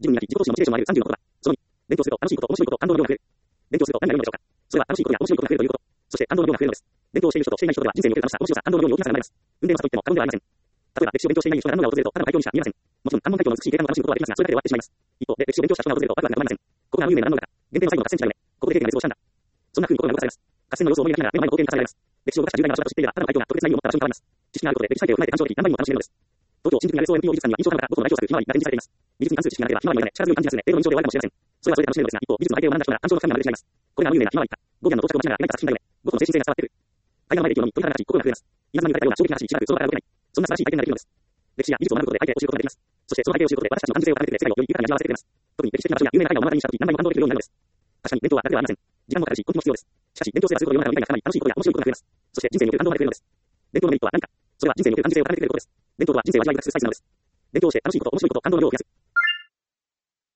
自分になき自己投資のモチベーションを上げる30のことだ。その2、勉強すると楽しいこと、面白いこと、感動の量が増える。勉強すると何が良いのでしょうか。それは楽しいことや面白いことが増えるということ。そして感動の量が増えるのです。勉強している人としていない人では人生における楽しさ、面白さ、感動の量に大きな差が生まれます。運転は差といっても過言ではありません。例えば歴史を勉強していない人が何を訪れると他の海峡にしか見えません。もちろん関門海峡の美しい景観も楽しむことはできますが、それだけで終わってしまいます。一方で歴史を勉強した人が訪れるとワクワクが止まりません。ここが有名な何のだか。原点の最後の合戦地だよね。ここで経験が滅亡したんだ。そんな風に心が動かされます。合戦の様子を思い描きながら目の前の光景に重ねられます。歴史を動かした重大な場所だと知っていれば、他の海峡が特別な意味を持った場所に変わります。知識があることで歴史背景を踏まえて鑑賞でき、何倍にも楽しめるのです。東京新宿にある SOMPO 美術館には印象派の元の代表作ひまわりが展示されています。美術に関する知識がなければひまわりを見られ力強い感じがするね。英語の印象で終わるかもしれません。それはそれで楽しめるのですが、一方美術の背景を学んだ人なら鑑賞の深みが増してしまいます。これが有名なひまわりか。ゴーギャンの到着を待ちながら描いた作品だよね。ゴッホの精神性が伝わってくる。海岸の前で息を飲み、鳥肌が立ち、心が増えます。稲妻に打たれたような衝撃が走り、しばらくその場から動けない。そんな素晴らしい体験ができるのです。歴史や技術を学ぶことで背景を知ることができます。そしてその背景を知ることで私たちの感受性を高めてくれ、世界をより豊かに味わわせてくれます。特に歴史的な場所や有名な絵画を目の当たりにしたとき、何倍も感動できるようになるのです。確かに勉強は楽ではありません。時間もかかるし、根気も必要です。しかし、勉強すればするほど世の中の理解が深まり、楽しいことや面白いことが増えます。そして人生における感動が増えるのです。勉強のメリットは何か。それは人生における感受性を高めてくれることです。勉強とは人生を味わい深くするサイズなのです。勉強をして楽しいこと、面白いこと、感動の量を増やす。